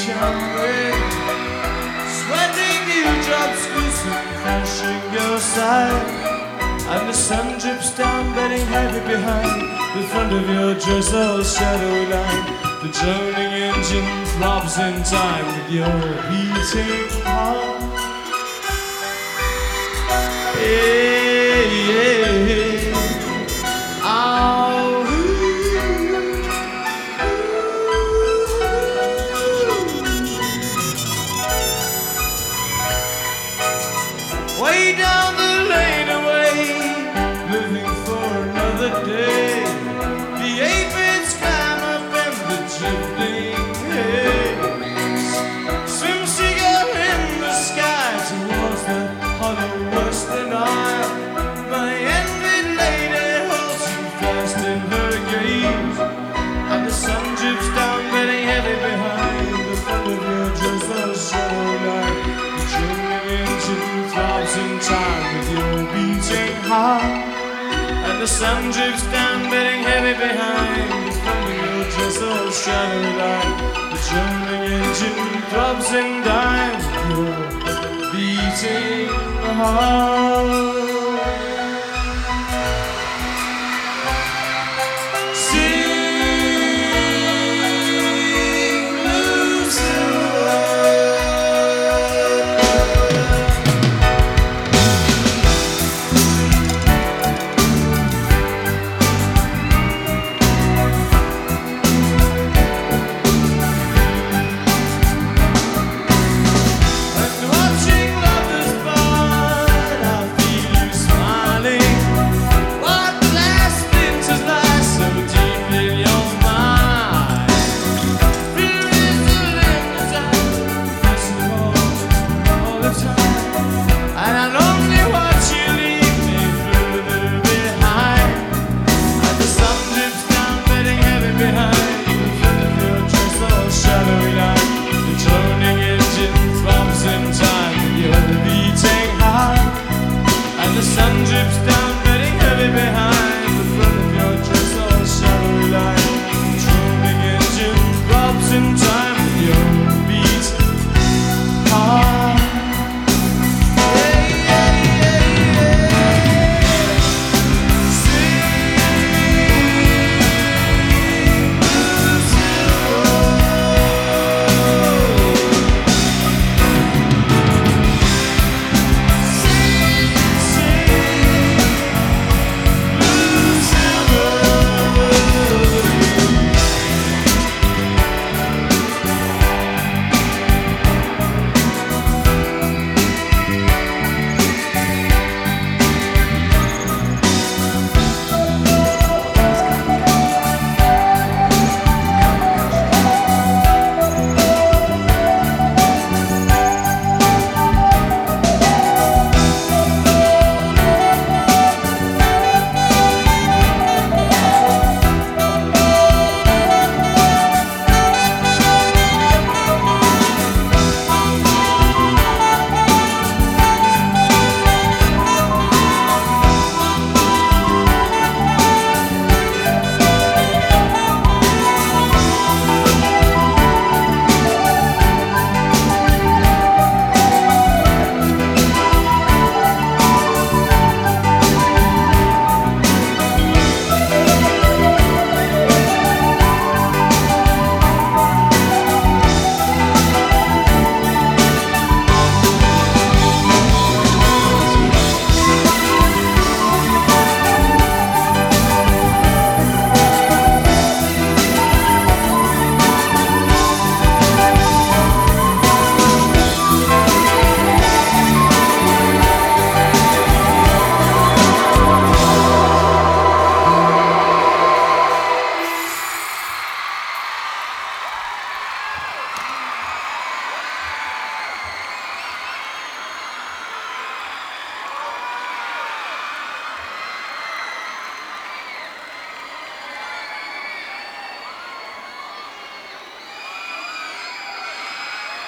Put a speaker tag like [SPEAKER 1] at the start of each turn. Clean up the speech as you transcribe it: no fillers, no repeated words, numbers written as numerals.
[SPEAKER 1] Camry, sweating dewdrops crashing your side, and the sun drips down, bedding heavy behind the front of your dress, all shadow line. The droning engine throbs in time with your beating heart. Hey, hey, hey. Oh, way down the lane away, living for another day. The aphids climb up in the drifting haze, swim together in the sky towards the hollow western isle. My envied lady holds you fast in her gaze, and the sun drips down, bedding heavy behind the front of your dress, all shadow line. The droning engine throbs in time with your beating heart, and the sun drips down, bedding heavy behind the front of your dress, all shadow line. The droning engine throbs in time with your beating heart.